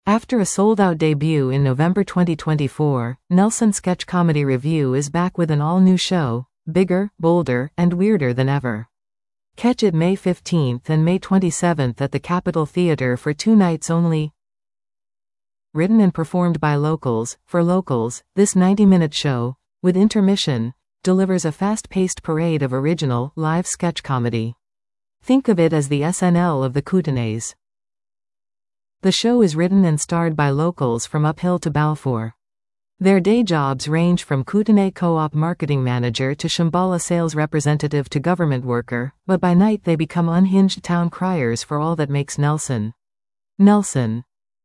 After a sold-out debut in November 2024, Nelson Sketch Comedy Revue is back with an all-new show, bigger, bolder, and weirder than ever. Catch it May 15th and May 27th at the Capitol Theatre for 2 nights only. Written and performed by locals, for locals, this 90-minute show, with intermission, delivers a fast-paced parade of original, live sketch comedy. Think of it as the SNL of the Kootenays. The show is written and starred by locals from Uphill to Balfour. Their day jobs range from Kootenay Co-op marketing manager to Shambhala sales representative to government worker, but by night they become unhinged town criers for all that makes Nelson. Nelson.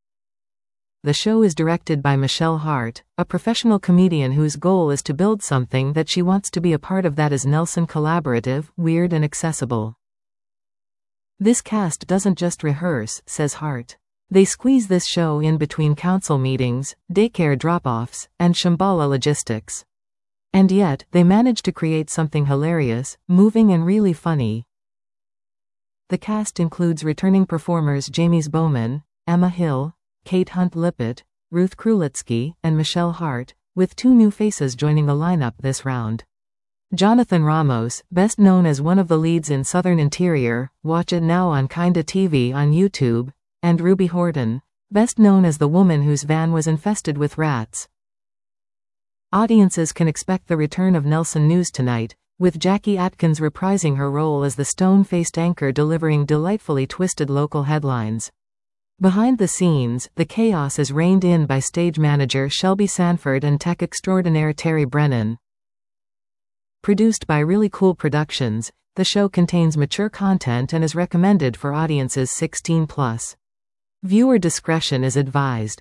The show is directed by Michelle Hart, a professional comedian whose goal is to build something that she wants to be a part of that is Nelson collaborative, weird and accessible. This cast doesn't just rehearse, says Hart. They squeeze this show in between council meetings, daycare drop-offs, and Shambhala logistics. And yet, they manage to create something hilarious, moving and really funny. The cast includes returning performers James Bowman, Emma Hill, Kate Hunt-Lippitt, Ruth Krulitsky, and Michelle Hart, with 2 new faces joining the lineup this round. Jonathan Ramos, best known as one of the leads in Southern Interior, watch it now on Kinda TV on YouTube, and Ruby Horton, best known as the woman whose van was infested with rats. Audiences can expect the return of Nelson News tonight, with Jackie Atkins reprising her role as the stone-faced anchor delivering delightfully twisted local headlines. Behind the scenes, the chaos is reined in by stage manager Shelby Sanford and tech extraordinaire Terry Brennan. Produced by Really Cool Productions, the show contains mature content and is recommended for audiences 16+. Viewer discretion is advised.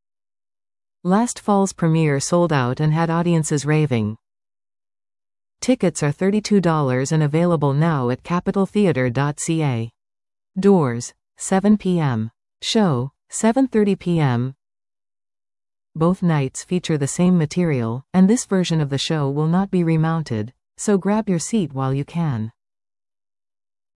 Last fall's premiere sold out and had audiences raving. Tickets are $32 and available now at capitoltheatre.ca. Doors, 7 p.m. Show, 7:30 p.m. Both nights feature the same material, and this version of the show will not be remounted, so grab your seat while you can.